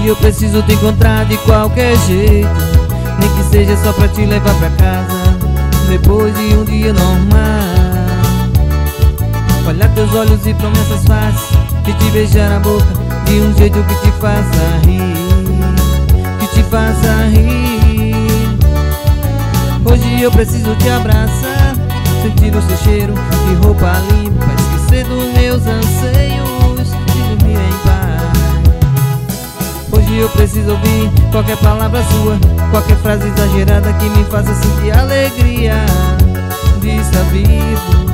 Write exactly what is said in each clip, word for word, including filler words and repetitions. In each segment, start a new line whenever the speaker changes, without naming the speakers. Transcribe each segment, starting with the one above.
Hoje eu preciso te encontrar de qualquer jeito, nem que seja só pra te levar pra casa, depois de um dia normal. Olhar teus olhos e promessas fáceis, e te beijar na boca de um jeito que te faça rir, que te faça rir. Hoje eu preciso te abraçar, sentir o seu cheiro de roupa limpa, esquecer dos meus anseios e dormir em paz. Hoje eu preciso ouvir qualquer palavra sua, qualquer frase exagerada que me faça sentir alegria de estar vivo.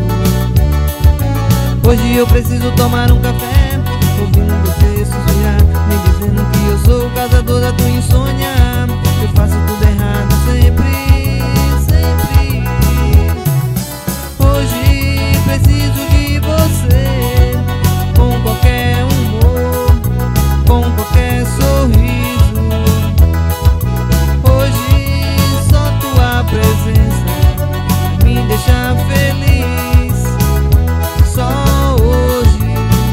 Hoje eu preciso tomar um café, ouvindo você suspirar, me dizendo que eu sou o causador da tua insônia. Eu faço tudo errado sempre, sempre. Hoje preciso de você, com qualquer humor, com qualquer sorriso. Hoje só tua presença me deixa feliz, só hoje.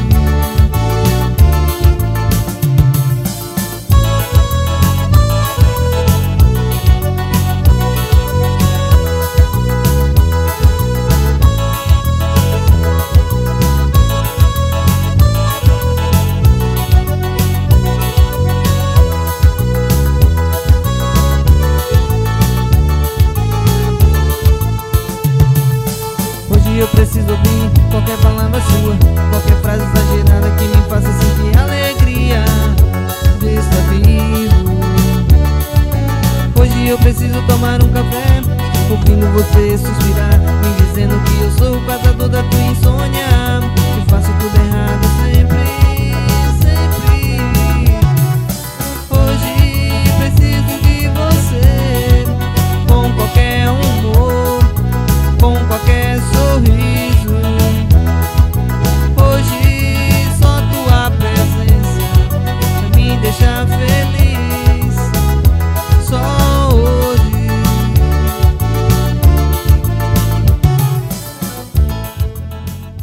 Hoje eu preciso ouvir qualquer palavra sua, qualquer frase exagerada que me faça sentir alegria de estar vivo. Hoje eu preciso tomar um café, ouvindo você suspirar, me dizendo que eu sou o causador da tua insônia.